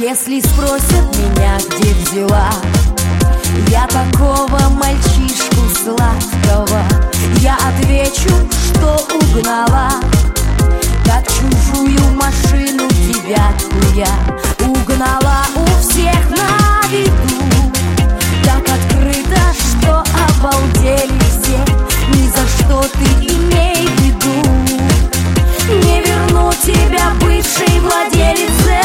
Если спросят меня, где взяла я такого мальчишку сладкого, я отвечу, что угнала, как чужую машину девятку я угнала у всех на виду. Так открыто, что обалдели все, ни за что ты имей в виду. Не верну тебя бывшей владелице.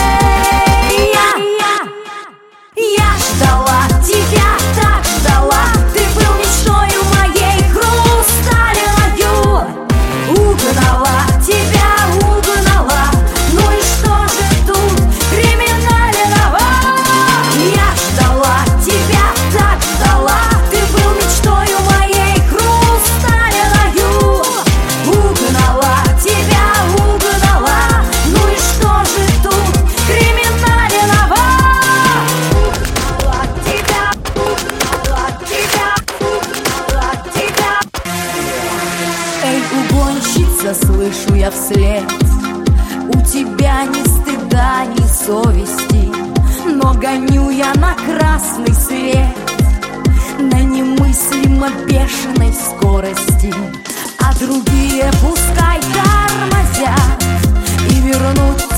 Я ждала тебя, так ждала, ты был мечтою моей хрусталевою. Угнала тебя, угнала, ну и что же тут криминального? Я ждала тебя, так ждала, ты был мечтою моей хрусталевою. Угнала тебя, угнала, ну и что же тут криминального? Угнала тебя, угнала тебя, угнала тебя. Эй, угонщица, слышу я вслед, у тебя ни стыда, ни совести, но гоню я на красный свет на немыслимо бешеной скорости, а другие пускай тормозят и вернут